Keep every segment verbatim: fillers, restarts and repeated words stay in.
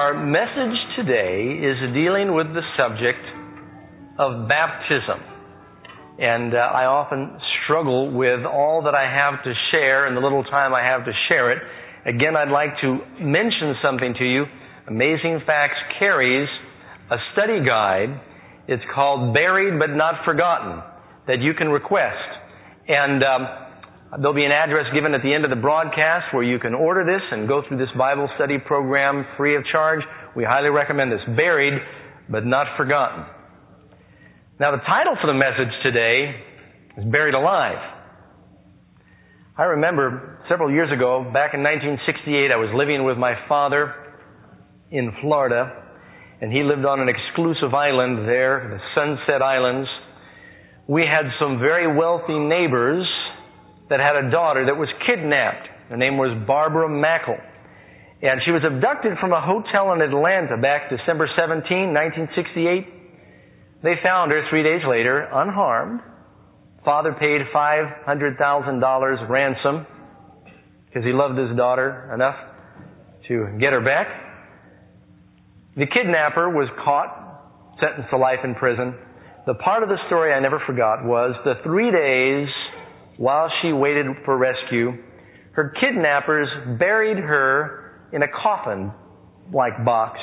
Our message today is dealing with the subject of baptism. And uh, I often struggle with all that I have to share and the little time I have to share it. Again, I'd like to mention something to you. Amazing Facts carries a study guide. It's called Buried But Not Forgotten that you can request. And um, there'll be an address given at the end of the broadcast where you can order this and go through this Bible study program free of charge. We highly recommend this. Buried But Not Forgotten. Now, the title for the message today is Buried Alive. I remember several years ago, back in nineteen sixty-eight, I was living with my father in Florida, and he lived on an exclusive island there, the Sunset Islands. We had some very wealthy neighbors that had a daughter that was kidnapped. Her name was Barbara Mackle. And she was abducted from a hotel in Atlanta back December seventeenth, nineteen sixty-eight. They found her three days later, unharmed. Father paid five hundred thousand dollars ransom because he loved his daughter enough to get her back. The kidnapper was caught, sentenced to life in prison. The part of the story I never forgot was the three days while she waited for rescue, her kidnappers buried her in a coffin-like box.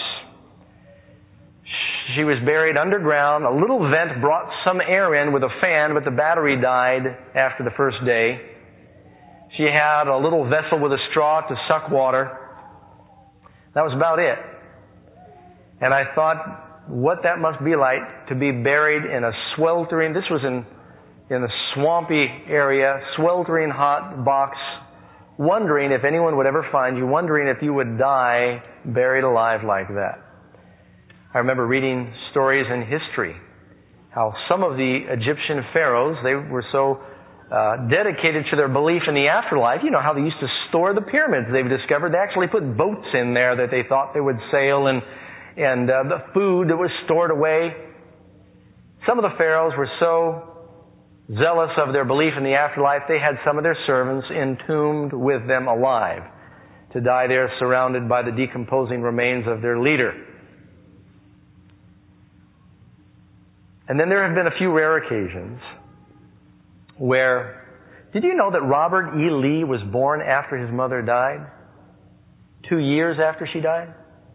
She was buried underground. A little vent brought some air in with a fan, but the battery died after the first day. She had a little vessel with a straw to suck water. That was about it. And I thought what that must be like to be buried in a sweltering, this was in, in a swampy area, sweltering hot box, wondering if anyone would ever find you, wondering if you would die buried alive like that. I remember reading stories in history, how some of the Egyptian pharaohs, they were so uh, dedicated to their belief in the afterlife. You know how they used to store the pyramids they've discovered. They actually put boats in there that they thought they would sail, and, and uh, the food that was stored away. Some of the pharaohs were so zealous of their belief in the afterlife, they had some of their servants entombed with them alive to die there surrounded by the decomposing remains of their leader. And then there have been a few rare occasions where, did you know that Robert E. Lee was born after his mother died? Two years after she died?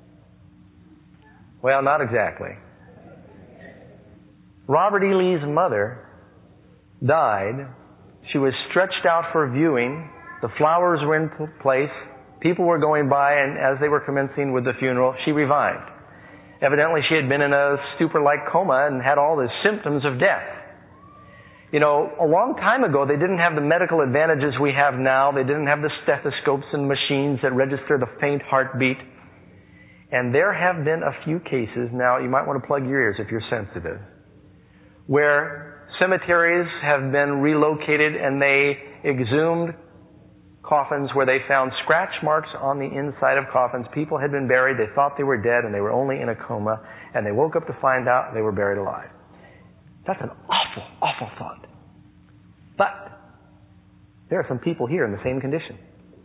Well, not exactly. Robert E. Lee's mother died. She was stretched out for viewing. The flowers were in place. People were going by, and as they were commencing with the funeral, she revived. Evidently, she had been in a stupor-like coma and had all the symptoms of death. You know, a long time ago, they didn't have the medical advantages we have now. They didn't have the stethoscopes and machines that register the faint heartbeat. And there have been a few cases, now you might want to plug your ears if you're sensitive, where cemeteries have been relocated and they exhumed coffins where they found scratch marks on the inside of coffins. People had been buried. They thought they were dead and they were only in a coma. And they woke up to find out they were buried alive. That's an awful, awful thought. But there are some people here in the same condition.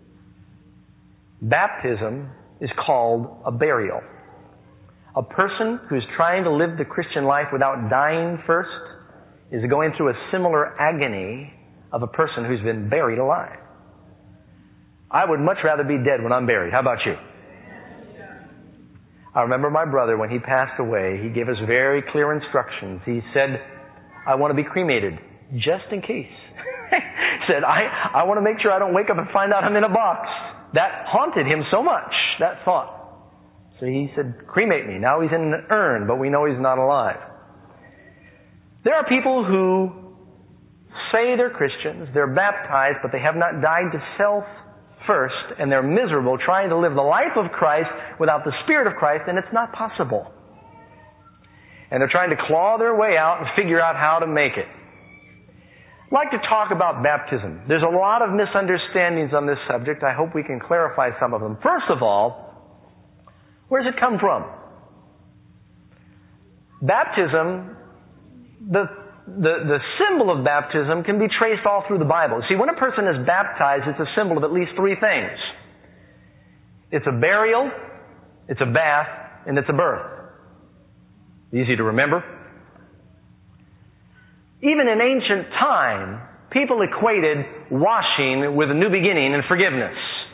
Baptism is called a burial. A person who's trying to live the Christian life without dying first is going through a similar agony of a person who's been buried alive. I would much rather be dead when I'm buried. How about you? I remember my brother, when he passed away, he gave us very clear instructions. He said, I want to be cremated, just in case. He said, I, I want to make sure I don't wake up and find out I'm in a box. That haunted him so much, that thought. So he said, cremate me. Now he's in an urn, but we know he's not alive. There are people who say they're Christians, they're baptized, but they have not died to self first, and they're miserable trying to live the life of Christ without the Spirit of Christ, and it's not possible. And they're trying to claw their way out and figure out how to make it. I'd like to talk about baptism. There's a lot of misunderstandings on this subject. I hope we can clarify some of them. First of all, where does it come from? Baptism, the The, the symbol of baptism can be traced all through the Bible. See, when a person is baptized, it's a symbol of at least three things. It's a burial, It's a bath, and it's a birth. Easy to remember. Even in ancient time, people equated washing with a new beginning and forgiveness.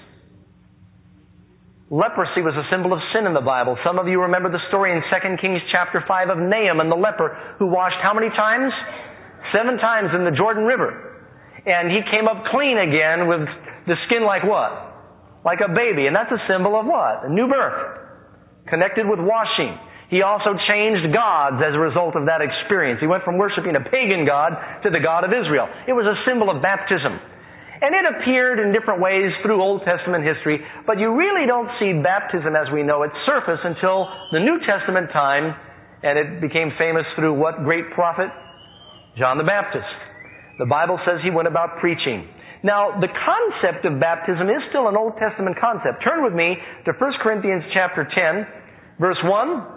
Leprosy was a symbol of sin in the Bible. Some of you remember the story in Second Kings chapter five of Naaman the leper who washed how many times? Seven times in the Jordan River. And he came up clean again with the skin like what? Like a baby. And that's a symbol of what? A new birth. Connected with washing. He also changed gods as a result of that experience. He went from worshiping a pagan god to the God of Israel. It was a symbol of baptism. And it appeared in different ways through Old Testament history, but you really don't see baptism as we know it surface until the New Testament time, and it became famous through what great prophet? John the Baptist. The Bible says he went about preaching. Now, the concept of baptism is still an Old Testament concept. Turn with me to First Corinthians chapter ten, verse one.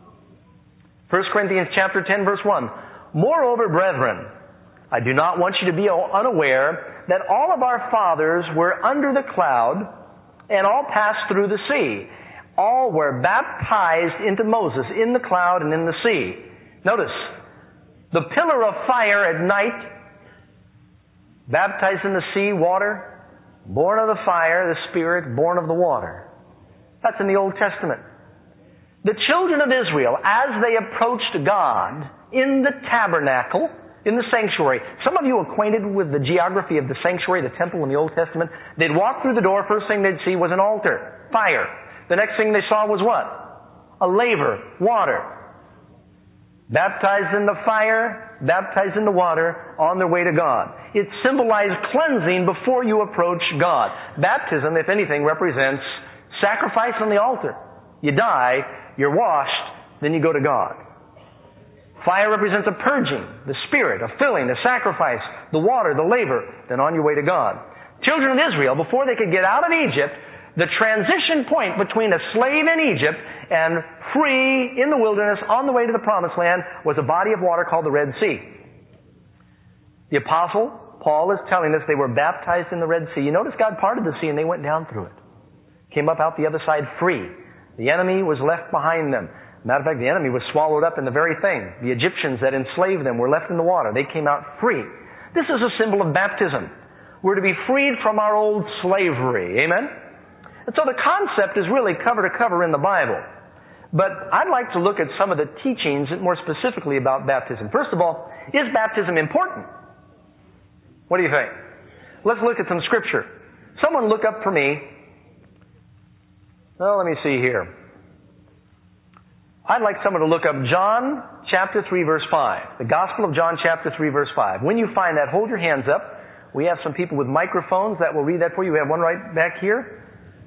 First Corinthians chapter ten, verse one. Moreover, brethren, I do not want you to be unaware that all of our fathers were under the cloud and all passed through the sea. All were baptized into Moses in the cloud and in the sea. Notice, the pillar of fire at night, baptized in the sea, water, born of the fire, the Spirit, born of the water. That's in the Old Testament. The children of Israel, as they approached God in the tabernacle, in the sanctuary. Some of you acquainted with the geography of the sanctuary, the temple in the Old Testament. They'd walk through the door, first thing they'd see was an altar, fire. The next thing they saw was what? A laver, water. Baptized in the fire, baptized in the water, on their way to God. It symbolized cleansing before you approach God. Baptism, if anything, represents sacrifice on the altar. You die, you're washed, then you go to God. Fire represents a purging, the Spirit, a filling, a sacrifice, the water, the laver, then on your way to God. Children of Israel, before they could get out of Egypt, the transition point between a slave in Egypt and free in the wilderness on the way to the Promised Land was a body of water called the Red Sea. The Apostle Paul is telling us they were baptized in the Red Sea. You notice God parted the sea and they went down through it. Came up out the other side free. The enemy was left behind them. Matter of fact, the enemy was swallowed up in the very thing. The Egyptians that enslaved them were left in the water. They came out free. This is a symbol of baptism. We're to be freed from our old slavery. Amen? And so the concept is really cover to cover in the Bible. But I'd like to look at some of the teachings more specifically about baptism. First of all, is baptism important? What do you think? Let's look at some scripture. Someone look up for me. Well, let me see here. I'd like someone to look up John chapter three, verse five. The Gospel of John chapter three, verse five. When you find that, hold your hands up. We have some people with microphones that will read that for you. We have one right back here.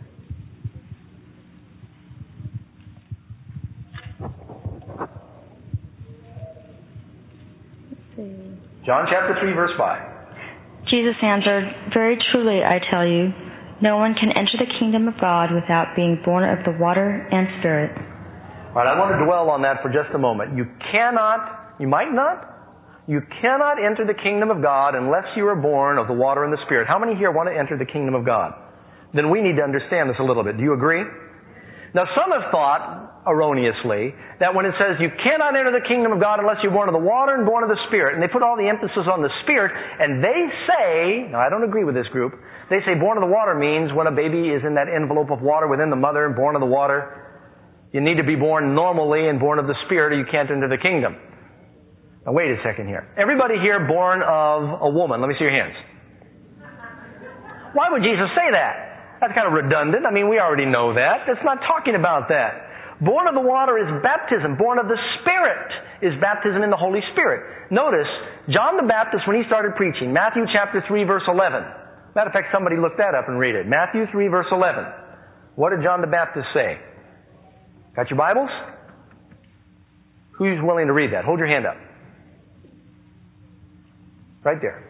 John chapter three, verse five. Jesus answered, "Very truly I tell you, no one can enter the kingdom of God without being born of the water and Spirit." All right, I want to dwell on that for just a moment. You cannot, you might not, you cannot enter the kingdom of God unless you are born of the water and the Spirit. How many here want to enter the kingdom of God? Then we need to understand this a little bit. Do you agree? Now, some have thought, erroneously, that when it says you cannot enter the kingdom of God unless you're born of the water and born of the Spirit, and they put all the emphasis on the Spirit, and they say, now I don't agree with this group, they say born of the water means when a baby is in that envelope of water within the mother and born of the water, you need to be born normally and born of the Spirit or you can't enter the kingdom. Now wait a second here. Everybody here born of a woman? Let me see your hands. Why would Jesus say that? That's kind of redundant. I mean, we already know that. It's not talking about that. Born of the water is baptism. Born of the Spirit is baptism in the Holy Spirit. Notice, John the Baptist, when he started preaching, Matthew chapter three, verse eleven. Matter of fact, somebody look that up and read it. Matthew three, verse eleven. What did John the Baptist say? Got your Bibles? Who's willing to read that? Hold your hand up. Right there.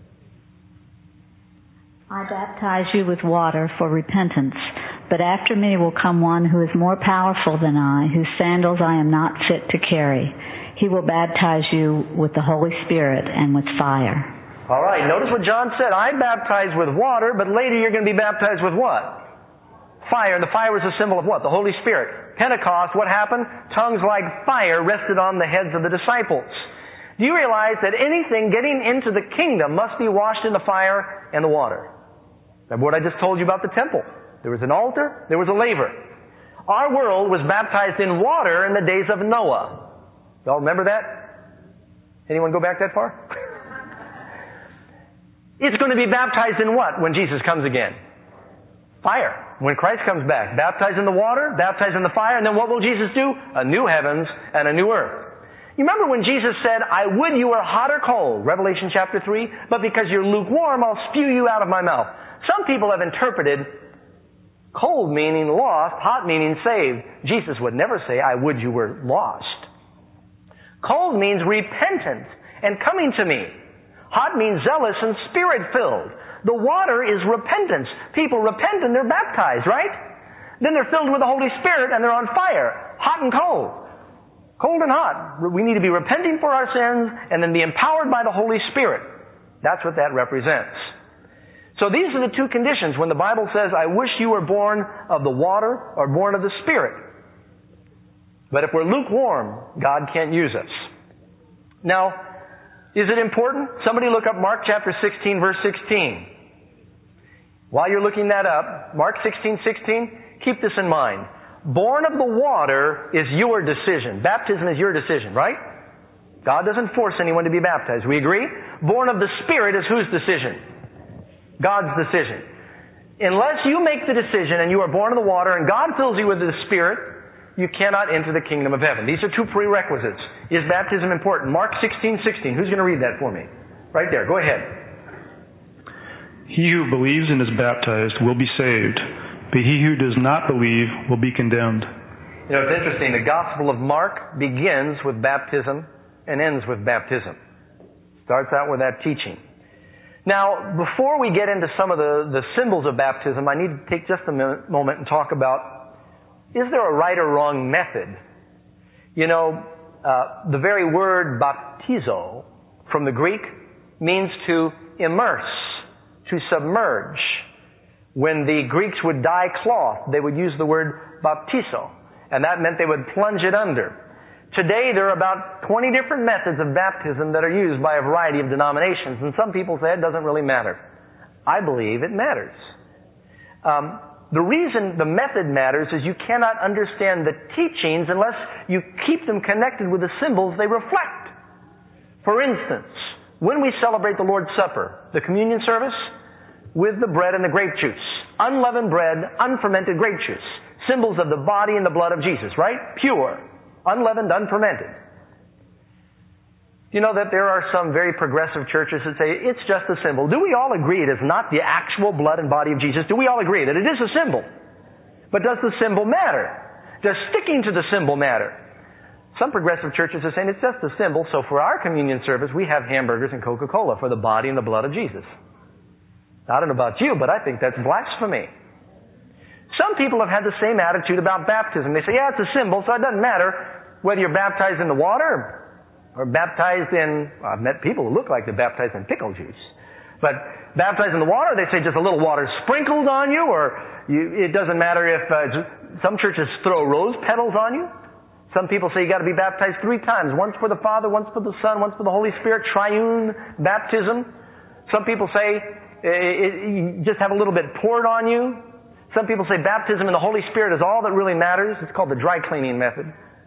I baptize you with water for repentance, but after me will come one who is more powerful than I, whose sandals I am not fit to carry. He will baptize you with the Holy Spirit and with fire. All right, notice what John said. I baptize with water, but later you're going to be baptized with what? Fire. And the fire is a symbol of what? The Holy Spirit. Pentecost, what happened? Tongues like fire rested on the heads of the disciples. Do you realize that anything getting into the kingdom must be washed in the fire and the water? Remember what I just told you about the temple. There was an altar, there was a laver. Our world was baptized in water in the days of Noah. Y'all remember that? Anyone go back that far? It's going to be baptized in what when Jesus comes again? Fire. When Christ comes back. Baptized in the water, baptized in the fire, and then what will Jesus do? A new heavens and a new earth. You remember when Jesus said, I would you were hot or cold, Revelation chapter three, but because you're lukewarm, I'll spew you out of my mouth. Some people have interpreted cold meaning lost, hot meaning saved. Jesus would never say, I would you were lost. Cold means repentant and coming to me. Hot means zealous and spirit-filled. The water is repentance. People repent and they're baptized, right? Then they're filled with the Holy Spirit and they're on fire. Hot and cold. Cold and hot. We need to be repenting for our sins and then be empowered by the Holy Spirit. That's what that represents. So these are the two conditions when the Bible says, I wish you were born of the water or born of the Spirit. But if we're lukewarm, God can't use us. Now, is it important? Somebody look up Mark chapter sixteen, verse sixteen. While you're looking that up, Mark sixteen, sixteen, keep this in mind. Born of the water is your decision. Baptism is your decision, right? God doesn't force anyone to be baptized. We agree? Born of the Spirit is whose decision? God's decision. Unless you make the decision and you are born of the water and God fills you with the Spirit, you cannot enter the kingdom of heaven. These are two prerequisites. Is baptism important? Mark sixteen, sixteen. Who's going to read that for me? Right there. Go ahead. He who believes and is baptized will be saved, but he who does not believe will be condemned. You know, it's interesting. The Gospel of Mark begins with baptism and ends with baptism. Starts out with that teaching. Now, before we get into some of the, the symbols of baptism, I need to take just a minute, moment and talk about, is there a right or wrong method? You know, uh, the very word baptizo from the Greek means to immerse, to submerge. When the Greeks would dye cloth, they would use the word baptizo, and that meant they would plunge it under. Today, there are about twenty different methods of baptism that are used by a variety of denominations, and some people say it doesn't really matter. I believe it matters. Um, the reason the method matters is you cannot understand the teachings unless you keep them connected with the symbols they reflect. For instance, when we celebrate the Lord's Supper, the communion service, with the bread and the grape juice, unleavened bread, unfermented grape juice, symbols of the body and the blood of Jesus, right? Pure. Unleavened, unfermented. You know that there are some very progressive churches that say it's just a symbol. Do we all agree it is not the actual blood and body of Jesus? Do we all agree that it is a symbol? But does the symbol matter? Does sticking to the symbol matter? Some progressive churches are saying it's just a symbol, so for our communion service we have hamburgers and Coca-Cola for the body and the blood of Jesus. I don't know about you, but I think that's blasphemy. Some people have had the same attitude about baptism. They say, yeah, it's a symbol, so it doesn't matter whether you're baptized in the water or baptized in, well, I've met people who look like they're baptized in pickle juice. But baptized in the water, they say just a little water sprinkled on you, or you, it doesn't matter if, uh, some churches throw rose petals on you. Some people say you got to be baptized three times. Once for the Father, once for the Son, once for the Holy Spirit, triune baptism. Some people say it, it, you just have a little bit poured on you. Some people say baptism in the Holy Spirit is all that really matters. It's called the dry cleaning method.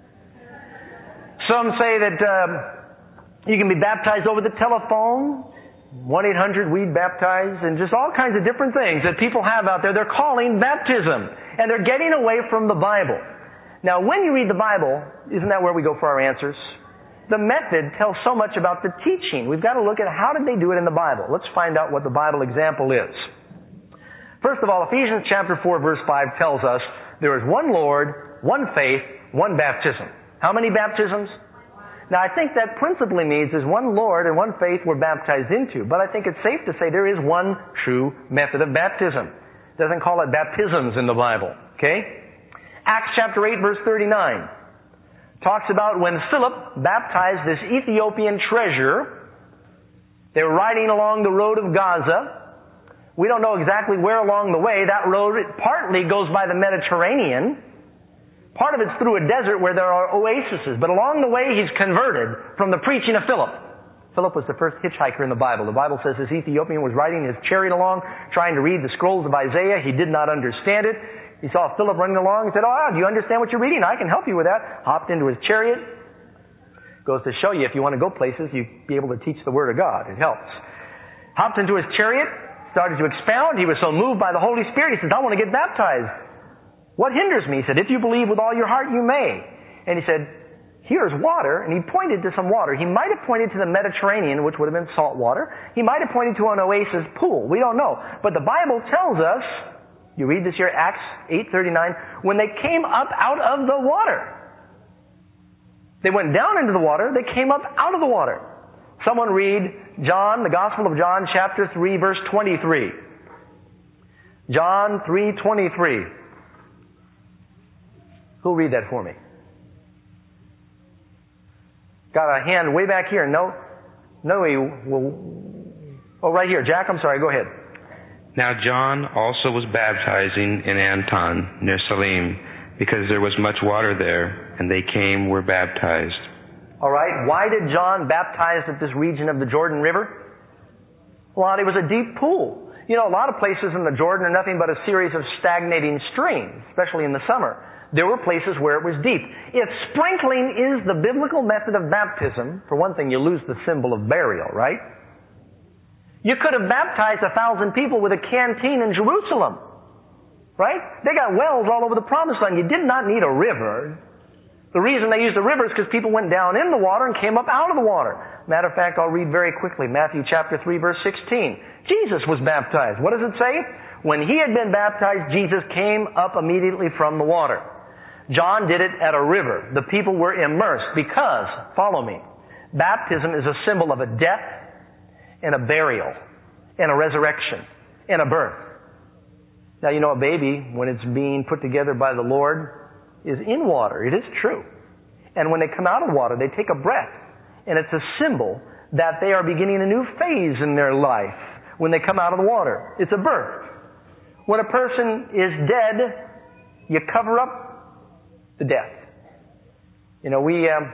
Some say that um, you can be baptized over the telephone, one eight hundred weed baptized, and just all kinds of different things that people have out there. They're calling baptism, and they're getting away from the Bible. Now, when you read the Bible, isn't that where we go for our answers? The method tells so much about the teaching. We've got to look at how did they do it in the Bible. Let's find out what the Bible example is. First of all, Ephesians chapter four, verse five tells us there is one Lord, one faith, one baptism. How many baptisms? Now, I think that principally means there's one Lord and one faith we're baptized into. But I think it's safe to say there is one true method of baptism. It doesn't call it baptisms in the Bible. Okay? Acts chapter eight, verse thirty-nine talks about when Philip baptized this Ethiopian treasurer. They were riding along the road of Gaza. We don't know exactly where along the way. That road it partly goes by the Mediterranean. Part of it's through a desert where there are oases. But along the way, he's converted from the preaching of Philip. Philip was the first hitchhiker in the Bible. The Bible says this Ethiopian was riding his chariot along, trying to read the scrolls of Isaiah. He did not understand it. He saw Philip running along and said, oh, do you understand what you're reading? I can help you with that. Hopped into his chariot. Goes to show you, if you want to go places, you'd be able to teach the Word of God. It helps. Hopped into his chariot, started to expound. He was so moved by the Holy Spirit, he says, I want to get baptized. What hinders me? He said, if you believe with all your heart, you may. And he said, here's water. And he pointed to some water. He might have pointed to the Mediterranean, which would have been salt water. He might have pointed to an oasis pool. We don't know. But the Bible tells us, you read this here, Acts eight thirty-nine, when they came up out of the water. They went down into the water. They came up out of the water. Someone read John, the Gospel of John, chapter three, verse twenty-three. John three twenty-three. Who'll read that for me? Got a hand way back here. No, no, he will. Oh, right here. Jack, I'm sorry. Go ahead. Now John also was baptizing in Anton, near Salim, because there was much water there, and they came, were baptized. All right. Why did John baptize at this region of the Jordan River? Well, it was a deep pool. You know, a lot of places in the Jordan are nothing but a series of stagnating streams, especially in the summer. There were places where it was deep. If sprinkling is the biblical method of baptism, for one thing, you lose the symbol of burial, right? You could have baptized a thousand people with a canteen in Jerusalem, right? They got wells all over the Promised Land. You did not need a river. The reason they used a river is because people went down in the water and came up out of the water. Matter of fact, I'll read very quickly. Matthew chapter three, verse sixteen. Jesus was baptized. What does it say? When he had been baptized, Jesus came up immediately from the water. John did it at a river. The people were immersed because, follow me, baptism is a symbol of a death and a burial and a resurrection and a birth. Now, you know, a baby, when it's being put together by the Lord, is in water. It is true. And when they come out of water, they take a breath. And it's a symbol that they are beginning a new phase in their life when they come out of the water. It's a birth. When a person is dead, you cover up the death. You know, we, um,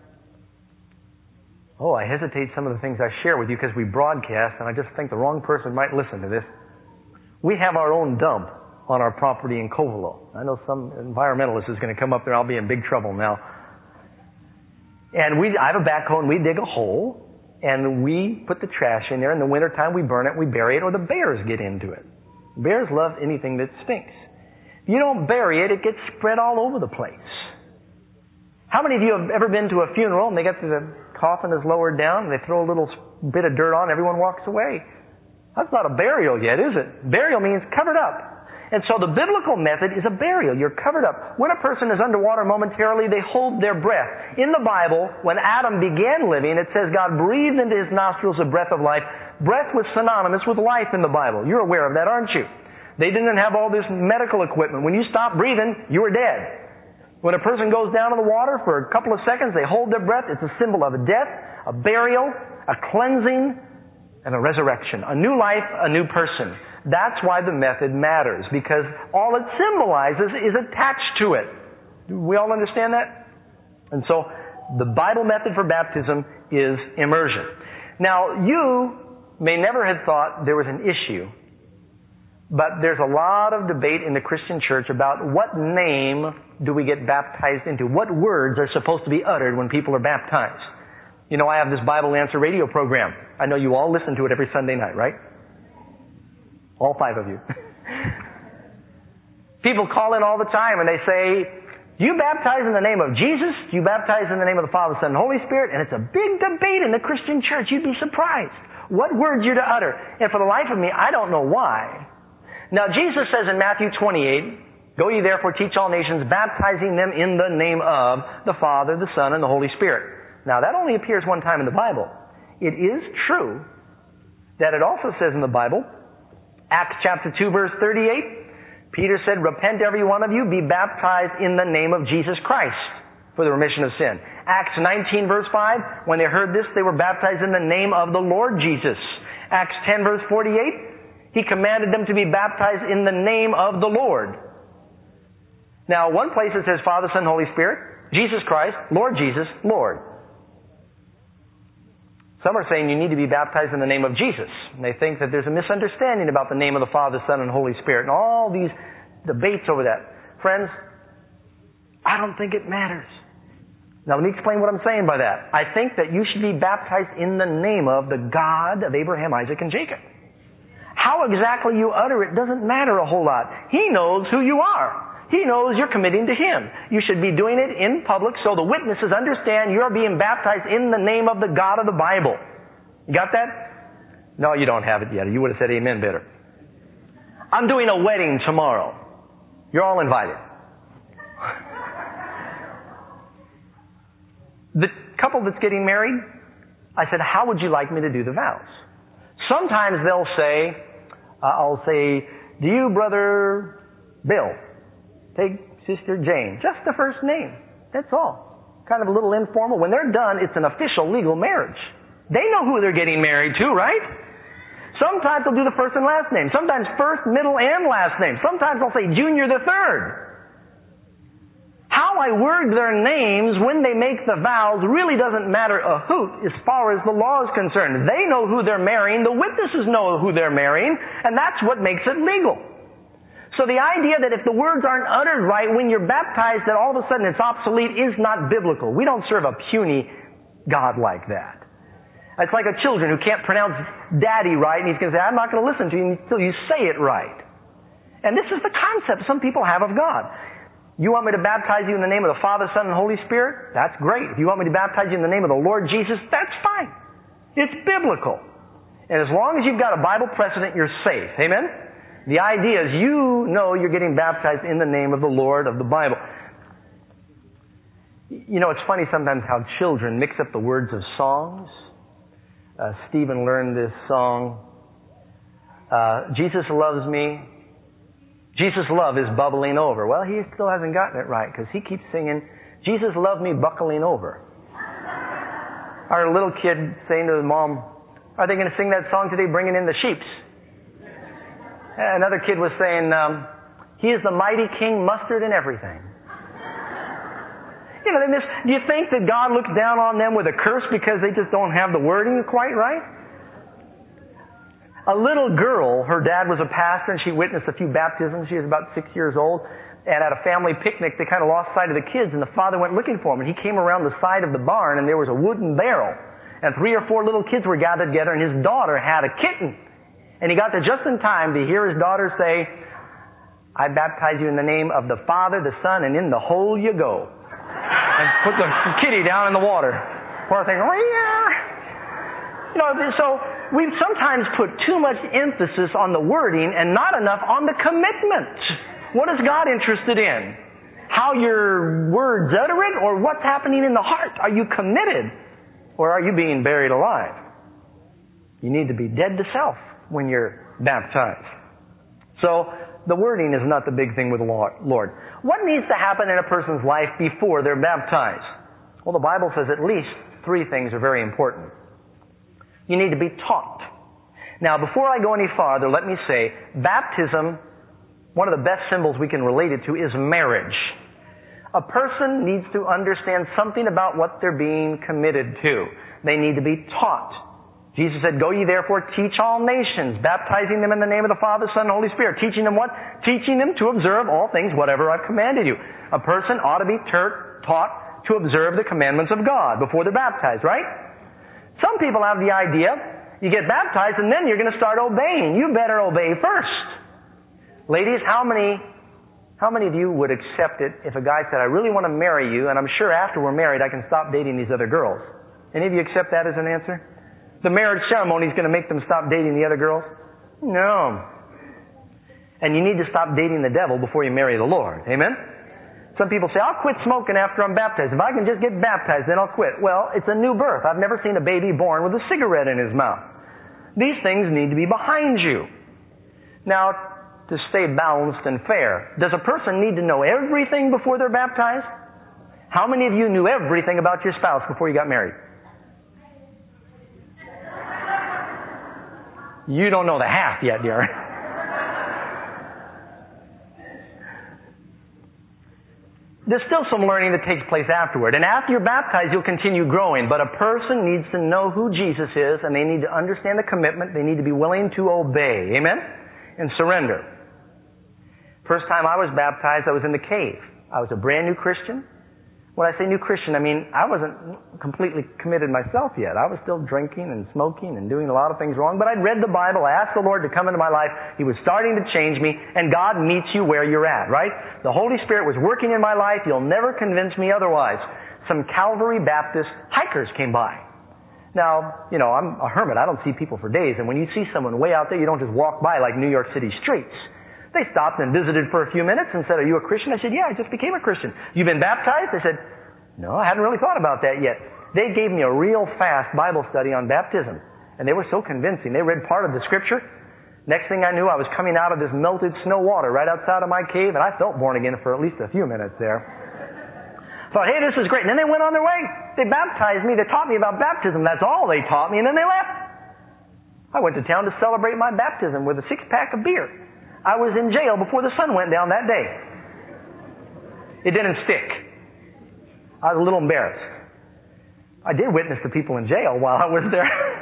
oh, I hesitate some of the things I share with you because we broadcast, and I just think the wrong person might listen to this. We have our own dump on our property in Covelo. I know some environmentalist is going to come up there. I'll be in big trouble now. And we, I have a backhoe, and we dig a hole, and we put the trash in there. In the wintertime, we burn it, we bury it, or the bears get into it. Bears love anything that stinks. If you don't bury it, it gets spread all over the place. How many of you have ever been to a funeral and they get to the coffin is lowered down and they throw a little bit of dirt on, everyone walks away? That's not a burial yet, is it? Burial means covered up. And so the biblical method is a burial. You're covered up. When a person is underwater momentarily, they hold their breath. In the Bible, when Adam began living, it says God breathed into his nostrils a breath of life. Breath was synonymous with life in the Bible. You're aware of that, aren't you? They didn't have all this medical equipment. When you stop breathing, you were dead. When a person goes down in the water for a couple of seconds, they hold their breath. It's a symbol of a death, a burial, a cleansing, and a resurrection. A new life, a new person. That's why the method matters, because all it symbolizes is attached to it. Do we all understand that? And so, the Bible method for baptism is immersion. Now, you may never have thought there was an issue, but there's a lot of debate in the Christian church about what name do we get baptized into? What words are supposed to be uttered when people are baptized? You know, I have this Bible Answer radio program. I know you all listen to it every Sunday night, right? All five of you. People call in all the time and they say, do you baptize in the name of Jesus? Do you baptize in the name of the Father, Son, and Holy Spirit? And it's a big debate in the Christian church. You'd be surprised what words you're to utter. And for the life of me, I don't know why. Now, Jesus says in Matthew twenty-eight, go ye therefore teach all nations, baptizing them in the name of the Father, the Son, and the Holy Spirit. Now, that only appears one time in the Bible. It is true that it also says in the Bible, Acts chapter two, verse thirty-eight, Peter said, repent every one of you, be baptized in the name of Jesus Christ for the remission of sin. Acts nineteen, verse five, when they heard this, they were baptized in the name of the Lord Jesus. Acts ten, verse forty-eight, he commanded them to be baptized in the name of the Lord. Now, one place it says Father, Son, Holy Spirit, Jesus Christ, Lord Jesus, Lord. Some are saying you need to be baptized in the name of Jesus. And they think that there's a misunderstanding about the name of the Father, Son, and Holy Spirit, and all these debates over that. Friends, I don't think it matters. Now, let me explain what I'm saying by that. I think that you should be baptized in the name of the God of Abraham, Isaac, and Jacob. How exactly you utter it doesn't matter a whole lot. He knows who you are. He knows you're committing to Him. You should be doing it in public so the witnesses understand you're being baptized in the name of the God of the Bible. You got that? No, you don't have it yet. You would have said amen better. I'm doing a wedding tomorrow. You're all invited. The couple that's getting married, I said, how would you like me to do the vows? Sometimes they'll say, uh, I'll say, do you, Brother Bill, take Sister Jane? Just the first name. That's all. Kind of a little informal. When they're done, it's an official legal marriage. They know who they're getting married to, right? Sometimes they'll do the first and last name. Sometimes first, middle, and last name. Sometimes they'll say Junior the third. How I word their names when they make the vows really doesn't matter a hoot as far as the law is concerned. They know who they're marrying. The witnesses know who they're marrying. And that's what makes it legal. So the idea that if the words aren't uttered right when you're baptized, that all of a sudden it's obsolete is not biblical. We don't serve a puny God like that. It's like a children who can't pronounce daddy right, and he's going to say, I'm not going to listen to you until you say it right. And this is the concept some people have of God. You want me to baptize you in the name of the Father, Son, and Holy Spirit? That's great. If you want me to baptize you in the name of the Lord Jesus, that's fine. It's biblical. And as long as you've got a Bible precedent, you're safe. Amen? The idea is you know you're getting baptized in the name of the Lord of the Bible. You know, it's funny sometimes how children mix up the words of songs. Uh, Stephen learned this song, uh, Jesus loves me. Jesus' love is bubbling over. Well, he still hasn't gotten it right because he keeps singing, Jesus loved me buckling over. Our little kid saying to his mom, are they going to sing that song today, bringing in the sheeps? Another kid was saying, um, he is the mighty king, mustard and everything. You know, this, do you think that God looks down on them with a curse because they just don't have the wording quite right? A little girl, her dad was a pastor and she witnessed a few baptisms. She was about six years old. And at a family picnic, they kind of lost sight of the kids and the father went looking for him. And he came around the side of the barn and there was a wooden barrel. And three or four little kids were gathered together and his daughter had a kitten. And he got there just in time to hear his daughter say, I baptize you in the name of the Father, the Son, and in the hole you go. And put the kitty down in the water. Poor thing. You know, so we sometimes put too much emphasis on the wording and not enough on the commitment. What is God interested in? How your words utter it or what's happening in the heart? Are you committed or are you being buried alive? You need to be dead to self when you're baptized. So the wording is not the big thing with the Lord. What needs to happen in a person's life before they're baptized? Well, the Bible says at least three things are very important. You need to be taught. Now, before I go any farther, let me say, baptism, one of the best symbols we can relate it to is marriage. A person needs to understand something about what they're being committed to. They need to be taught. Jesus said, go ye therefore teach all nations, baptizing them in the name of the Father, Son, and Holy Spirit. Teaching them what? Teaching them to observe all things, whatever I've commanded you. A person ought to be ter- taught to observe the commandments of God before they're baptized, right? Some people have the idea, you get baptized and then you're going to start obeying. You better obey first. Ladies, how many, how many of you would accept it if a guy said, I really want to marry you, and I'm sure after we're married I can stop dating these other girls? Any of you accept that as an answer? The marriage ceremony is going to make them stop dating the other girls? No. And you need to stop dating the devil before you marry the Lord. Amen? Some people say, I'll quit smoking after I'm baptized. If I can just get baptized, then I'll quit. Well, it's a new birth. I've never seen a baby born with a cigarette in his mouth. These things need to be behind you. Now, to stay balanced and fair, does a person need to know everything before they're baptized? How many of you knew everything about your spouse before you got married? You don't know the half yet, dear. there's still some learning that takes place afterward. And after you're baptized, you'll continue growing. But a person needs to know who Jesus is, and they need to understand the commitment. They need to be willing to obey. Amen? And surrender. First time I was baptized, I was in the cave. I was a brand new Christian. When I say new Christian, I mean I wasn't completely committed myself yet. I was still drinking and smoking and doing a lot of things wrong. But I'd read the Bible. I asked the Lord to come into my life. He was starting to change me. And God meets you where you're at, right? The Holy Spirit was working in my life. You'll never convince me otherwise. Some Calvary Baptist hikers came by. Now, you know, I'm a hermit. I don't see people for days. And when you see someone way out there, you don't just walk by like New York City streets. They stopped and visited for a few minutes and said, "Are you a Christian?" I said, "Yeah, I just became a Christian." "You've been baptized?" They said, "No, I hadn't really thought about that yet." They gave me a real fast Bible study on baptism. And they were so convincing. They read part of the scripture. Next thing I knew, I was coming out of this melted snow water right outside of my cave, and I felt born again for at least a few minutes there. Thought, hey, this is great. And then they went on their way. They baptized me. They taught me about baptism. That's all they taught me, and then they left. I went to town to celebrate my baptism with a six-pack of beer. I was in jail before the sun went down that day. It didn't stick. I was a little embarrassed. I did witness to people in jail while I was there.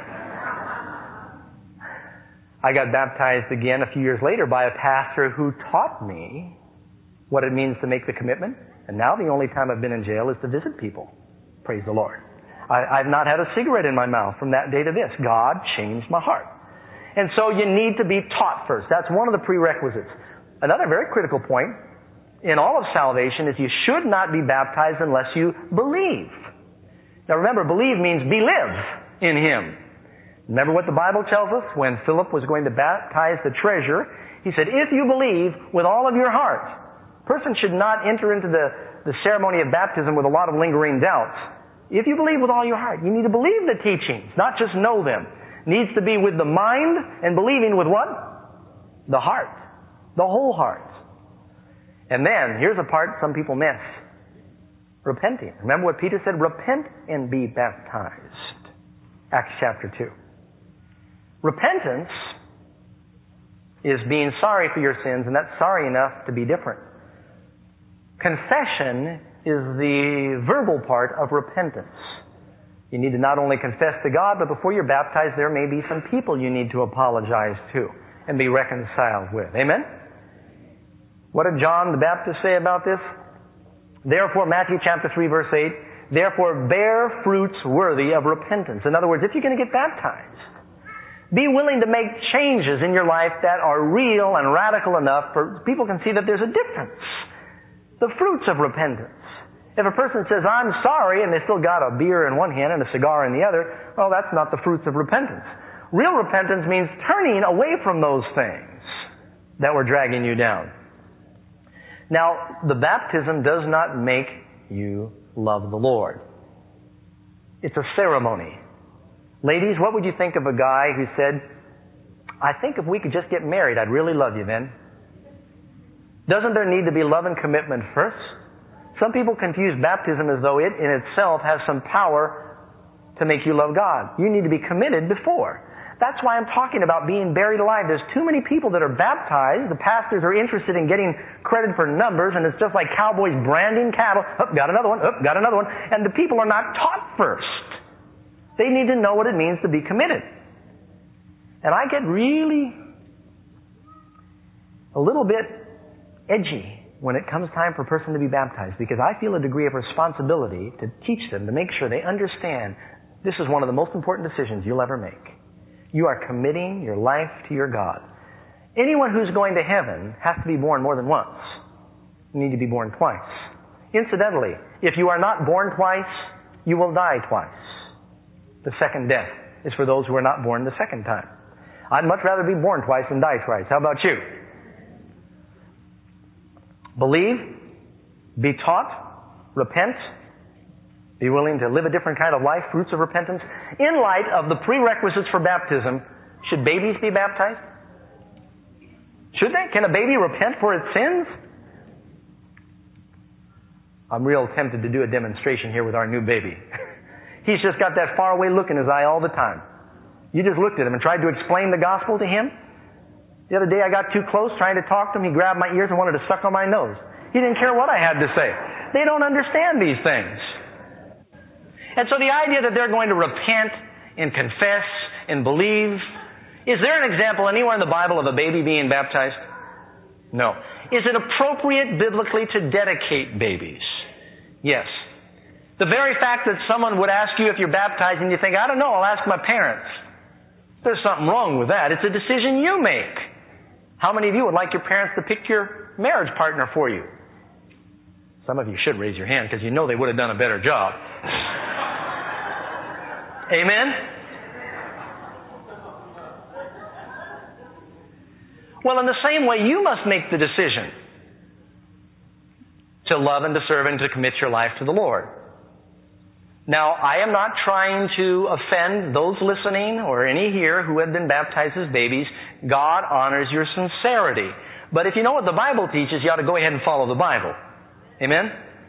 I got baptized again a few years later by a pastor who taught me what it means to make the commitment. And now the only time I've been in jail is to visit people. Praise the Lord. I, I've not had a cigarette in my mouth from that day to this. God changed my heart. And so you need to be taught first. That's one of the prerequisites. Another very critical point in all of salvation is you should not be baptized unless you believe. Now remember, believe means believe in Him. Remember what the Bible tells us? When Philip was going to baptize the treasurer, he said, if you believe with all of your heart. A person should not enter into the, the ceremony of baptism with a lot of lingering doubts. If you believe with all your heart, you need to believe the teachings, not just know them. Needs to be with the mind and believing with what? The heart. The whole heart. And then, here's a part some people miss. Repenting. Remember what Peter said? Repent and be baptized. Acts chapter two. Repentance is being sorry for your sins, and that's sorry enough to be different. Confession is the verbal part of repentance. You need to not only confess to God, but before you're baptized, there may be some people you need to apologize to and be reconciled with. Amen? What did John the Baptist say about this? Therefore, Matthew chapter three, verse eight, therefore bear fruits worthy of repentance. In other words, if you're going to get baptized, be willing to make changes in your life that are real and radical enough for people can see that there's a difference. The fruits of repentance. If a person says, I'm sorry, and they still got a beer in one hand and a cigar in the other, well, that's not the fruits of repentance. Real repentance means turning away from those things that were dragging you down. Now, the baptism does not make you love the Lord. It's a ceremony. Ladies, what would you think of a guy who said, I think if we could just get married, I'd really love you then? Doesn't there need to be love and commitment first? Some people confuse baptism as though it in itself has some power to make you love God. You need to be committed before. That's why I'm talking about being buried alive. There's too many people that are baptized. The pastors are interested in getting credit for numbers, and it's just like cowboys branding cattle. Oh, got another one. Oh, got another one. And the people are not taught first. They need to know what it means to be committed. And I get really a little bit edgy when it comes time for a person to be baptized, because I feel a degree of responsibility to teach them, to make sure they understand this is one of the most important decisions you'll ever make. You are committing your life to your God. Anyone who's going to heaven has to be born more than once. You need to be born twice. Incidentally, if you are not born twice, you will die twice. The second death is for those who are not born the second time. I'd much rather be born twice than die twice. How about you? Believe, be taught, repent, be willing to live a different kind of life, fruits of repentance. In light of the prerequisites for baptism, should babies be baptized? Should they? Can a baby repent for its sins? I'm real tempted to do a demonstration here with our new baby. He's just got that faraway look in his eye all the time. You just looked at him and tried to explain the gospel to him. The other day I got too close trying to talk to him. He grabbed my ears and wanted to suck on my nose. He didn't care what I had to say. They don't understand these things. And so the idea that they're going to repent and confess and believe, is there an example anywhere in the Bible of a baby being baptized? No. Is it appropriate biblically to dedicate babies? Yes. The very fact that someone would ask you if you're baptized and you think, I don't know, I'll ask my parents. There's something wrong with that. It's a decision you make. How many of you would like your parents to pick your marriage partner for you? Some of you should raise your hand because you know they would have done a better job. Amen? Well, in the same way, you must make the decision to love and to serve and to commit your life to the Lord. Now, I am not trying to offend those listening or any here who have been baptized as babies. God honors your sincerity. But if you know what the Bible teaches, you ought to go ahead and follow the Bible. Amen?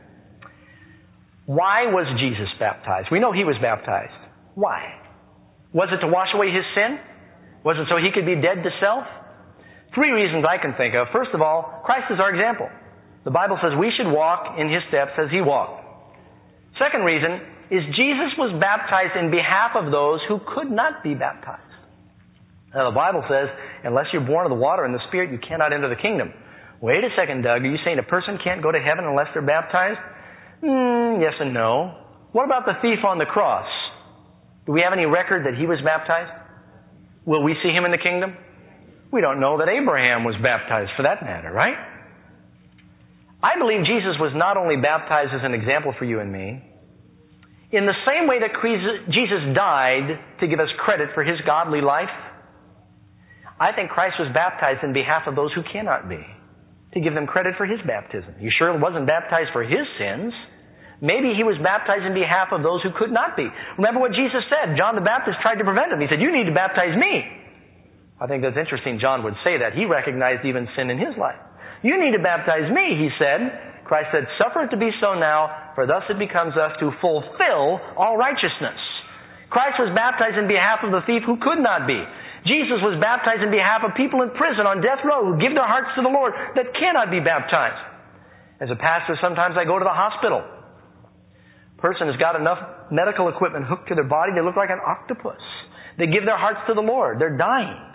Why was Jesus baptized? We know He was baptized. Why? Was it to wash away His sin? Was it so He could be dead to self? Three reasons I can think of. First of all, Christ is our example. The Bible says we should walk in His steps as He walked. Second reason is Jesus was baptized in behalf of those who could not be baptized. Now the Bible says, unless you're born of the water and the Spirit, you cannot enter the kingdom. Wait a second, Doug. Are you saying a person can't go to heaven unless they're baptized? Mm, yes and no. What about the thief on the cross? Do we have any record that he was baptized? Will we see him in the kingdom? We don't know that Abraham was baptized for that matter, right? I believe Jesus was not only baptized as an example for you and me, in the same way that Jesus died to give us credit for His godly life, I think Christ was baptized in behalf of those who cannot be, to give them credit for His baptism. He sure wasn't baptized for His sins. Maybe He was baptized in behalf of those who could not be. Remember what Jesus said. John the Baptist tried to prevent him. He said, you need to baptize me. I think that's interesting John would say that. He recognized even sin in his life. You need to baptize me, he said. Christ said, suffer it to be so now, for thus it becomes us to fulfill all righteousness. Christ was baptized in behalf of the thief who could not be. Jesus was baptized in behalf of people in prison on death row who give their hearts to the Lord that cannot be baptized. As a pastor, sometimes I go to the hospital. A person has got enough medical equipment hooked to their body, they look like an octopus. They give their hearts to the Lord. They're dying.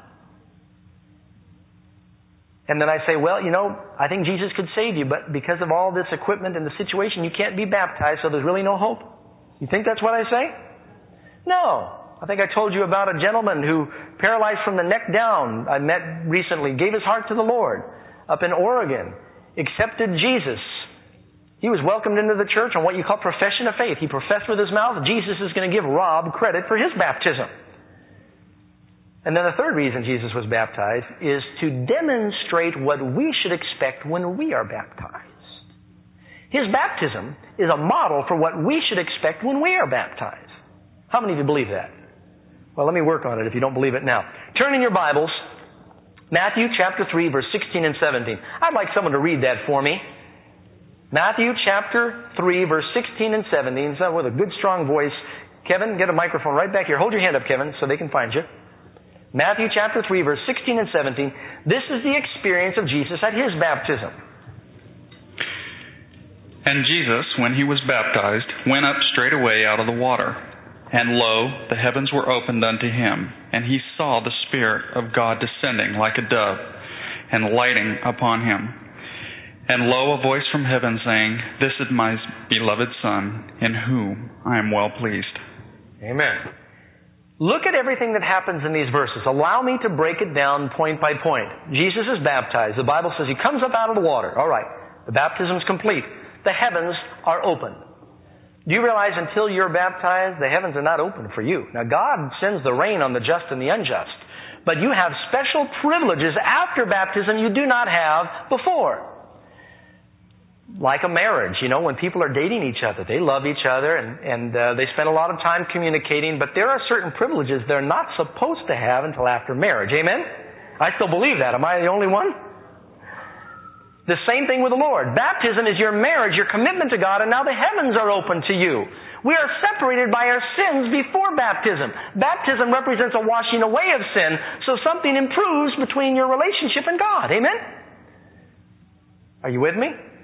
And then I say, well, you know, I think Jesus could save you, but because of all this equipment and the situation, you can't be baptized, so there's really no hope. You think that's what I say? No. I think I told you about a gentleman who, paralyzed from the neck down, I met recently, gave his heart to the Lord up in Oregon, accepted Jesus. He was welcomed into the church on what you call profession of faith. He professed with his mouth, Jesus is going to give Rob credit for his baptism. And then the third reason Jesus was baptized is to demonstrate what we should expect when we are baptized. His baptism is a model for what we should expect when we are baptized. How many of you believe that? Well, let me work on it if you don't believe it now. Turn in your Bibles, Matthew chapter three, verse sixteen and seventeen. I'd like someone to read that for me. Matthew chapter three, verse sixteen and seventeen. So with a good, strong voice. Kevin, get a microphone right back here. Hold your hand up, Kevin, so they can find you. Matthew chapter three, verse sixteen and seventeen. This is the experience of Jesus at His baptism. And Jesus, when He was baptized, went up straightway out of the water. And lo, the heavens were opened unto Him, and He saw the Spirit of God descending like a dove, and lighting upon Him. And lo, a voice from heaven saying, This is my beloved Son, in whom I am well pleased. Amen. Look at everything that happens in these verses. Allow me to break it down point by point. Jesus is baptized. The Bible says He comes up out of the water. All right. The baptism is complete. The heavens are open. Do you realize until you're baptized, the heavens are not open for you? Now, God sends the rain on the just and the unjust. But you have special privileges after baptism you do not have before. Like a marriage, you know, when people are dating each other, they love each other and, and uh, they spend a lot of time communicating, but there are certain privileges they're not supposed to have until after marriage. Amen? I still believe that. Am I the only one? The same thing with the Lord. Baptism is your marriage, your commitment to God, and now the heavens are open to you. We are separated by our sins before baptism. Baptism represents a washing away of sin, so something improves between your relationship and God. Amen? Are you with me?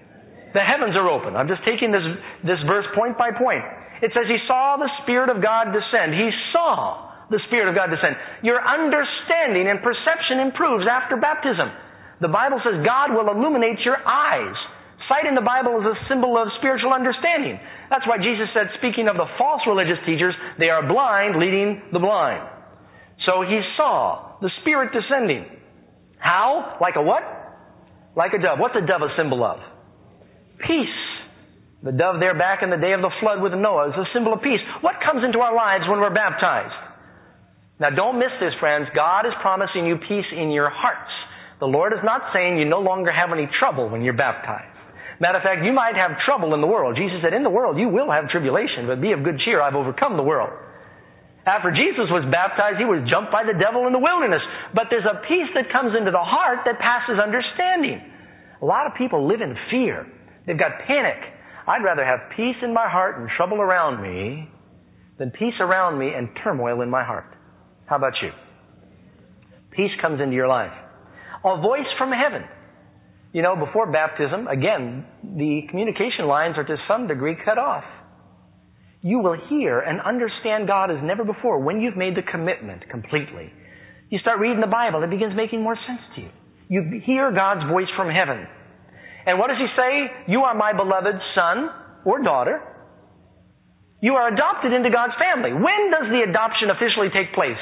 The heavens are open. I'm just taking this, this verse point by point. It says he saw the Spirit of God descend. He saw the Spirit of God descend. Your understanding and perception improves after baptism. The Bible says God will illuminate your eyes. Sight in the Bible is a symbol of spiritual understanding. That's why Jesus said, speaking of the false religious teachers, they are blind, leading the blind. So he saw the Spirit descending. How? Like a what? Like a dove. What's a dove a symbol of? Peace. The dove there back in the day of the flood with Noah is a symbol of peace. What comes into our lives when we're baptized? Now don't miss this, friends. God is promising you peace in your hearts. The Lord is not saying you no longer have any trouble when you're baptized. Matter of fact, you might have trouble in the world. Jesus said, in the world you will have tribulation, but be of good cheer, I've overcome the world. After Jesus was baptized, he was jumped by the devil in the wilderness. But there's a peace that comes into the heart that passes understanding. A lot of people live in fear. They've got panic. I'd rather have peace in my heart and trouble around me than peace around me and turmoil in my heart. How about you? Peace comes into your life. A voice from heaven. You know, before baptism, again, the communication lines are to some degree cut off. You will hear and understand God as never before when you've made the commitment completely. You start reading the Bible, it begins making more sense to you. You hear God's voice from heaven. And what does he say? You are my beloved son or daughter. You are adopted into God's family. When does the adoption officially take place?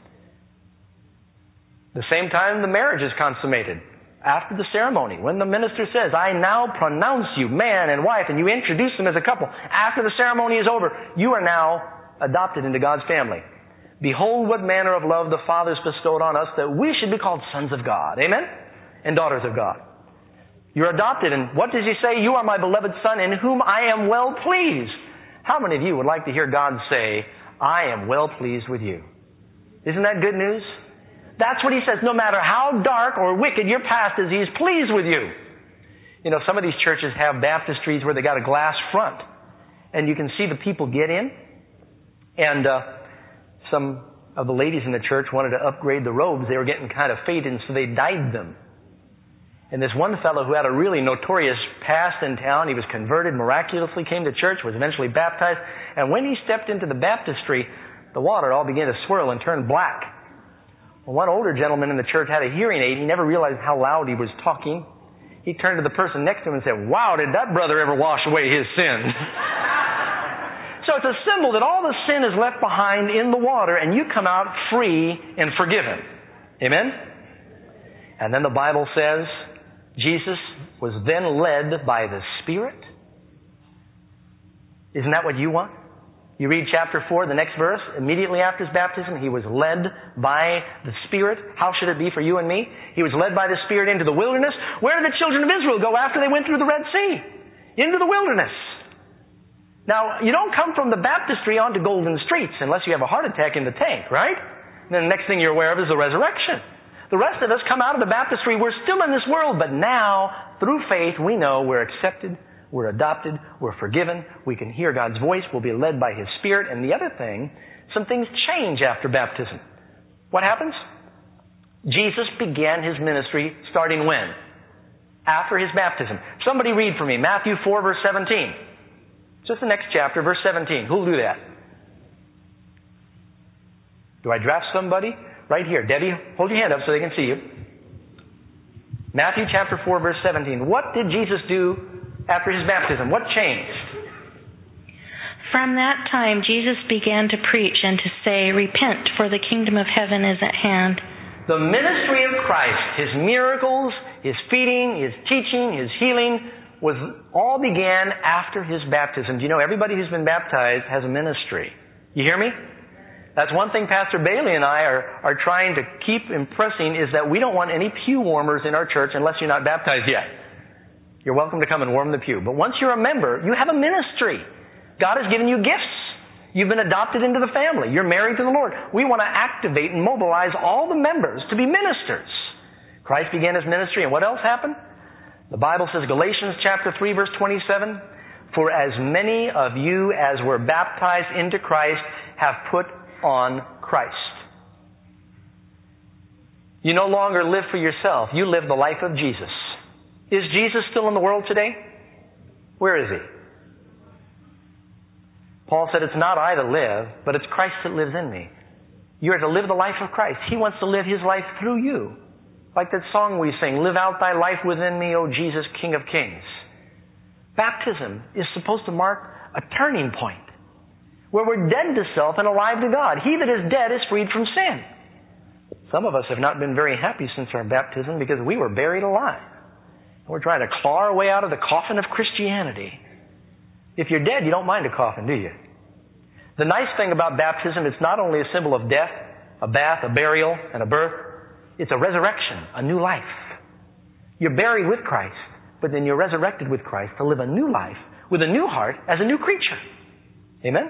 The same time the marriage is consummated. After the ceremony, when the minister says, I now pronounce you man and wife, and you introduce them as a couple. After the ceremony is over, you are now adopted into God's family. Behold what manner of love the Father has bestowed on us, that we should be called sons of God. Amen? And daughters of God. You're adopted, and what does he say? You are my beloved son, in whom I am well pleased. How many of you would like to hear God say, I am well pleased with you? Isn't that good news? That's what he says. No matter how dark or wicked your past is, he's pleased with you. You know, some of these churches have baptistries where they got a glass front, and you can see the people get in. And uh, some of the ladies in the church wanted to upgrade the robes. They were getting kind of faded, so they dyed them. And this one fellow who had a really notorious past in town, he was converted, miraculously came to church, was eventually baptized. And when he stepped into the baptistry, the water all began to swirl and turn black. Well, one older gentleman in the church had a hearing aid. He never realized how loud he was talking. He turned to the person next to him and said, wow, did that brother ever wash away his sins? So it's a symbol that all the sin is left behind in the water and you come out free and forgiven. Amen? And then the Bible says, Jesus was then led by the Spirit. Isn't that what you want? You read chapter four, the next verse. Immediately after his baptism, he was led by the Spirit. How should it be for you and me? He was led by the Spirit into the wilderness. Where did the children of Israel go after they went through the Red Sea? Into the wilderness. Now, you don't come from the baptistry onto golden streets unless you have a heart attack in the tank, right? And then the next thing you're aware of is the resurrection. The rest of us come out of the baptistry. We're still in this world, but now, through faith, we know we're accepted, we're adopted, we're forgiven, we can hear God's voice, we'll be led by His Spirit. And the other thing, some things change after baptism. What happens? Jesus began His ministry starting when? After His baptism. Somebody read for me, Matthew four, verse seventeen. Just the next chapter, verse seventeen. Who'll do that? Do I draft somebody? Right here. Debbie, hold your hand up so they can see you. Matthew chapter four, verse seventeen. What did Jesus do after His baptism? What changed? From that time, Jesus began to preach and to say, repent, for the kingdom of heaven is at hand. The ministry of Christ, His miracles, His feeding, His teaching, His healing, was all began after His baptism. Do you know everybody who's been baptized has a ministry? You hear me? That's one thing Pastor Bailey and I are, are trying to keep impressing is that we don't want any pew warmers in our church unless you're not baptized yet. You're welcome to come and warm the pew. But once you're a member, you have a ministry. God has given you gifts. You've been adopted into the family. You're married to the Lord. We want to activate and mobilize all the members to be ministers. Christ began His ministry, and what else happened? The Bible says, Galatians chapter three, verse twenty-seven, for as many of you as were baptized into Christ have put on Christ. You no longer live for yourself. You live the life of Jesus. Is Jesus still in the world today? Where is He? Paul said, it's not I that live, but it's Christ that lives in me. You are to live the life of Christ. He wants to live His life through you. Like that song we sing, live out thy life within me, O Jesus, King of Kings. Baptism is supposed to mark a turning point where we're dead to self and alive to God. He that is dead is freed from sin. Some of us have not been very happy since our baptism because we were buried alive. We're trying to claw our way out of the coffin of Christianity. If you're dead, you don't mind a coffin, do you? The nice thing about baptism, it's not only a symbol of death, a bath, a burial, and a birth. It's a resurrection, a new life. You're buried with Christ, but then you're resurrected with Christ to live a new life with a new heart as a new creature. Amen?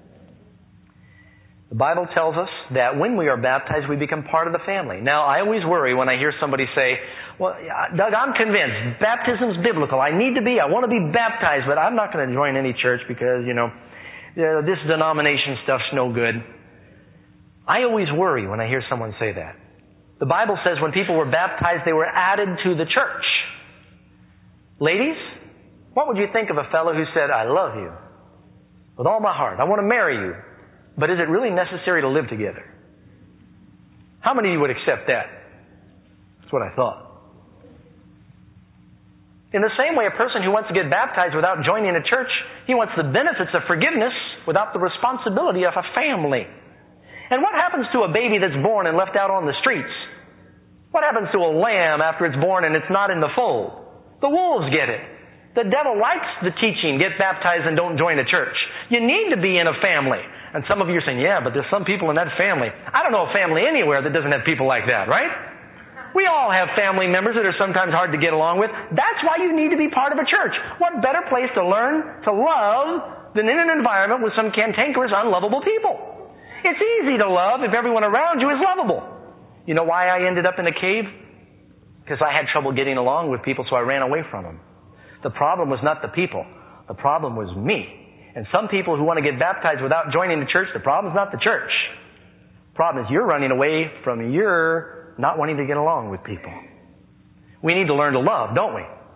The Bible tells us that when we are baptized, we become part of the family. Now, I always worry when I hear somebody say, well, Doug, I'm convinced baptism's biblical. I need to be. I want to be baptized, but I'm not going to join any church because, you know, this denomination stuff's no good. I always worry when I hear someone say that. The Bible says when people were baptized, they were added to the church. Ladies, what would you think of a fellow who said, I love you with all my heart. I want to marry you. But is it really necessary to live together? How many of you would accept that? That's what I thought. In the same way, a person who wants to get baptized without joining a church, he wants the benefits of forgiveness without the responsibility of a family. And what happens to a baby that's born and left out on the streets? What happens to a lamb after it's born and it's not in the fold? The wolves get it. The devil likes the teaching, get baptized and don't join a church. You need to be in a family. And some of you are saying, yeah, but there's some people in that family. I don't know a family anywhere that doesn't have people like that, right? We all have family members that are sometimes hard to get along with. That's why you need to be part of a church. What better place to learn to love than in an environment with some cantankerous, unlovable people? It's easy to love if everyone around you is lovable. You know why I ended up in a cave? Because I had trouble getting along with people, so I ran away from them. The problem was not the people. The problem was me. And some people who want to get baptized without joining the church, the problem is not the church. The problem is you're running away from your not wanting to get along with people. We need to learn to love, don't we?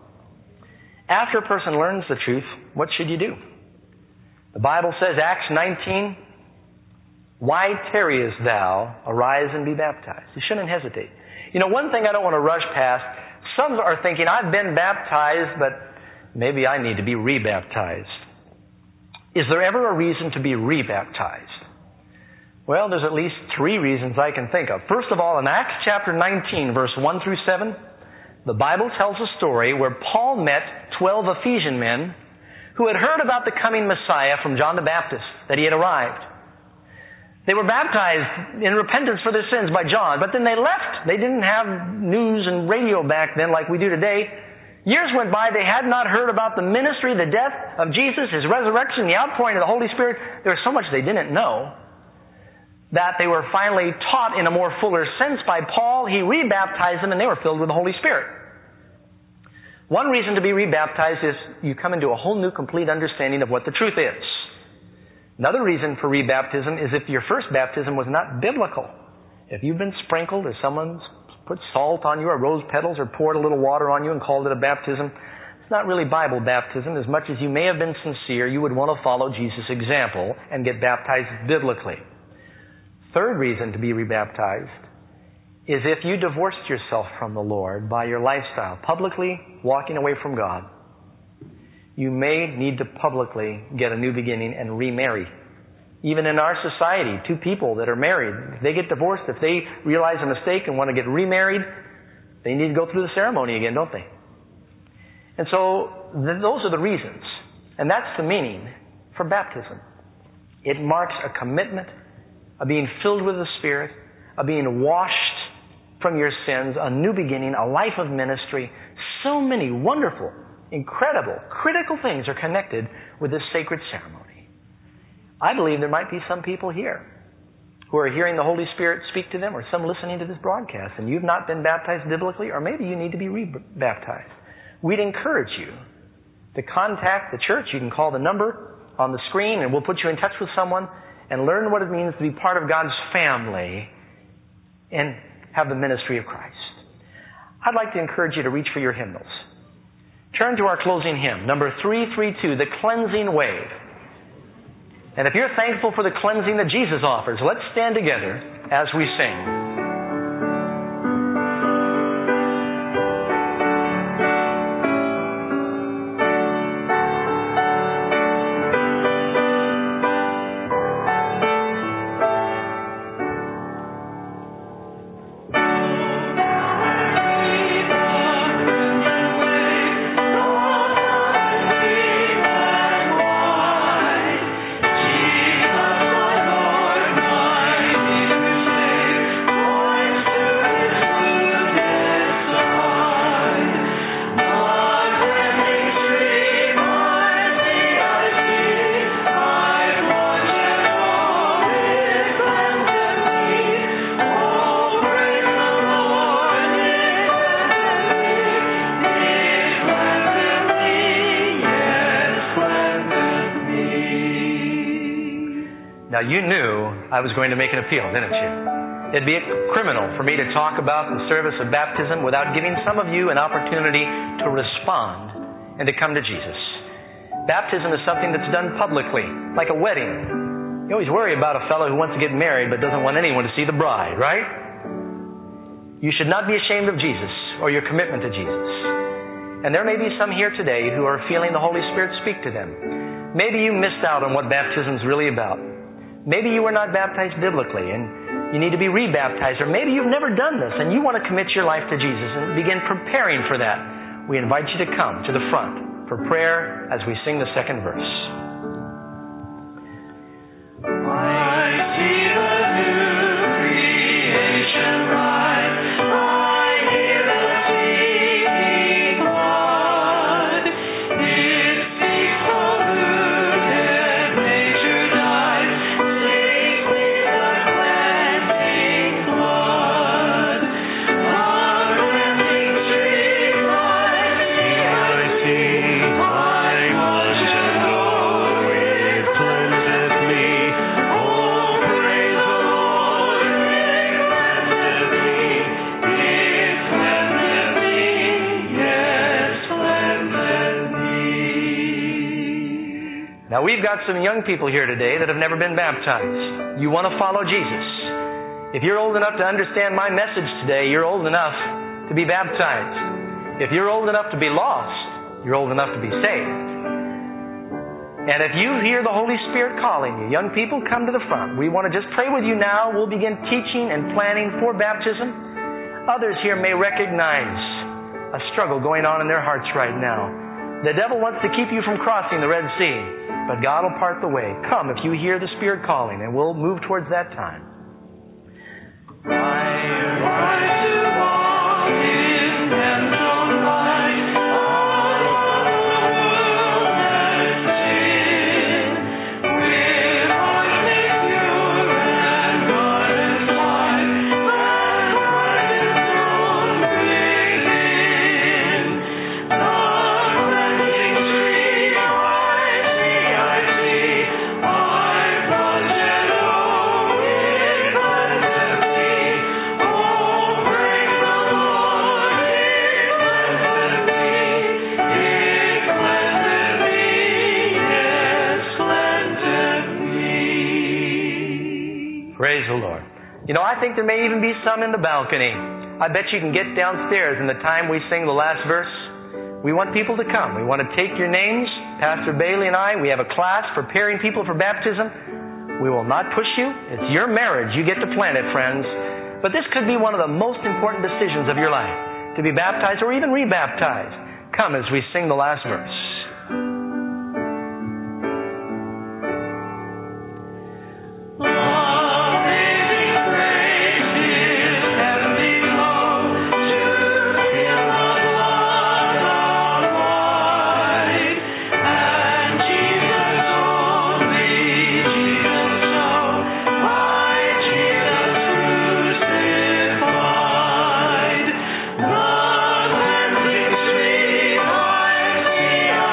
After a person learns the truth, what should you do? The Bible says, Acts nineteen, why tarriest thou? Arise and be baptized. You shouldn't hesitate. You know, one thing I don't want to rush past, some are thinking, I've been baptized, but maybe I need to be rebaptized. Is there ever a reason to be rebaptized? Well, there's at least three reasons I can think of. First of all, in Acts chapter nineteen, verse one through seven, the Bible tells a story where Paul met twelve Ephesian men who had heard about the coming Messiah from John the Baptist, that he had arrived. They were baptized in repentance for their sins by John, but then they left. They didn't have news and radio back then like we do today. Years went by, they had not heard about the ministry, the death of Jesus, His resurrection, the outpouring of the Holy Spirit. There was so much they didn't know that they were finally taught in a more fuller sense by Paul. He rebaptized them and they were filled with the Holy Spirit. One reason to be rebaptized is you come into a whole new complete understanding of what the truth is. Another reason for rebaptism is if your first baptism was not biblical. If you've been sprinkled or someone's put salt on you or rose petals or poured a little water on you and called it a baptism, it's not really Bible baptism. As much as you may have been sincere, you would want to follow Jesus' example and get baptized biblically. Third reason to be rebaptized is if you divorced yourself from the Lord by your lifestyle, publicly walking away from God. You may need to publicly get a new beginning and remarry. Even in our society, two people that are married, if they get divorced, if they realize a mistake and want to get remarried, they need to go through the ceremony again, don't they? And so th- those are the reasons. And that's the meaning for baptism. It marks a commitment of being filled with the Spirit, of being washed from your sins, a new beginning, a life of ministry. So many wonderful, incredible, critical things are connected with this sacred ceremony. I believe there might be some people here who are hearing the Holy Spirit speak to them, or some listening to this broadcast, and you've not been baptized biblically, or maybe you need to be re-baptized. We'd encourage you to contact the church. You can call the number on the screen, and we'll put you in touch with someone and learn what it means to be part of God's family and have the ministry of Christ. I'd like to encourage you to reach for your hymnals. If turn to our closing hymn, number three thirty-two, The Cleansing Wave. And if you're thankful for the cleansing that Jesus offers, let's stand together as we sing. Now, you knew I was going to make an appeal, didn't you? It'd be criminal for me to talk about the service of baptism without giving some of you an opportunity to respond and to come to Jesus. Baptism is something that's done publicly, like a wedding. You always worry about a fellow who wants to get married but doesn't want anyone to see the bride, right? You should not be ashamed of Jesus or your commitment to Jesus. And there may be some here today who are feeling the Holy Spirit speak to them. Maybe you missed out on what baptism is really about. Maybe you were not baptized biblically and you need to be rebaptized. Or maybe you've never done this and you want to commit your life to Jesus and begin preparing for that. We invite you to come to the front for prayer as we sing the second verse. I see the new creation rise. I hear the speaking blood. It speaks polluted nature dies. Now, we've got some young people here today that have never been baptized. You want to follow Jesus. If you're old enough to understand my message today, you're old enough to be baptized. If you're old enough to be lost, you're old enough to be saved. And if you hear the Holy Spirit calling you, young people, come to the front. We want to just pray with you now. We'll begin teaching and planning for baptism. Others here may recognize a struggle going on in their hearts right now. The devil wants to keep you from crossing the Red Sea. But God will part the way. Come if you hear the Spirit calling, and we'll move towards that time. I rise to walk in gentle light. All the world has sinned. With heart made pure and garden white, baptized in soul within. The cleansing stream Praise the Lord. You know, I think there may even be some in the balcony. I bet you can get downstairs in the time we sing the last verse. We want people to come. We want to take your names. Pastor Bailey and I, we have a class preparing people for baptism. We will not push you. It's your marriage. You get to plan it, friends. But this could be one of the most important decisions of your life, to be baptized or even rebaptized. Come as we sing the last verse. The cleansing stream I see.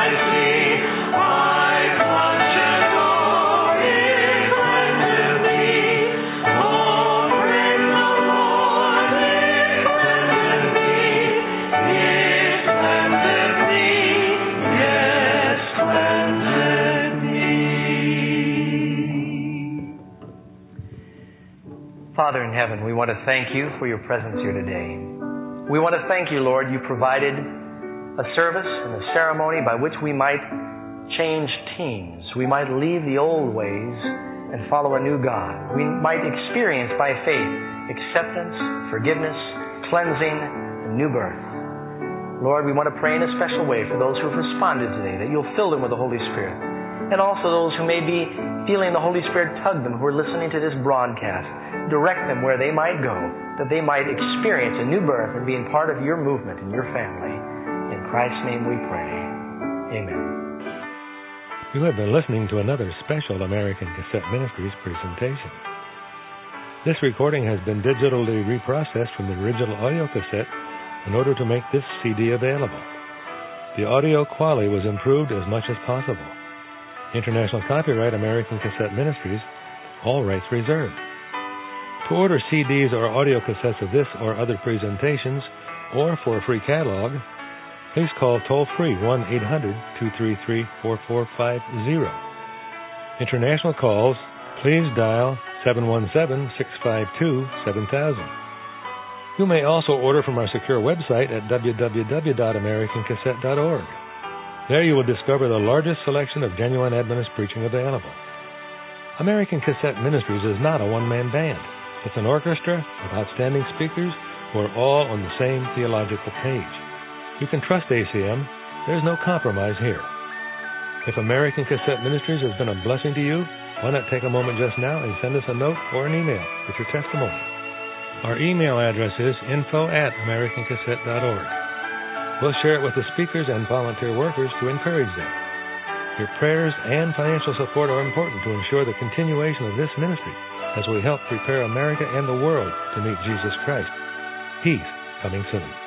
Father in heaven, we want to thank you for your presence here today. We want to thank you, Lord, you provided a service and a ceremony by which we might change teams. We might leave the old ways and follow a new God. We might experience by faith acceptance, forgiveness, cleansing, and new birth. Lord, we want to pray in a special way for those who have responded today, that you'll fill them with the Holy Spirit. And also those who may be feeling the Holy Spirit tug them, who are listening to this broadcast. Direct them where they might go, that they might experience a new birth and being part of your movement and your family. In Christ's name we pray. Amen. You have been listening to another special American Cassette Ministries presentation. This recording has been digitally reprocessed from the original audio cassette in order to make this C D available. The audio quality was improved as much as possible. International copyright American Cassette Ministries, all rights reserved. To order C Ds or audio cassettes of this or other presentations, or for a free catalog, please call toll-free one eight hundred two three three four four five zero. International calls, please dial seven one seven six five two seven thousand. You may also order from our secure website at w w w dot american cassette dot org. There you will discover the largest selection of genuine Adventist preaching available. American Cassette Ministries is not a one-man band. It's an orchestra of outstanding speakers who are all on the same theological page. You can trust A C M. There's no compromise here. If American Cassette Ministries has been a blessing to you, why not take a moment just now and send us a note or an email with your testimony. Our email address is info at american cassette dot org. We'll share it with the speakers and volunteer workers to encourage them. Your prayers and financial support are important to ensure the continuation of this ministry as we help prepare America and the world to meet Jesus Christ. He's coming soon.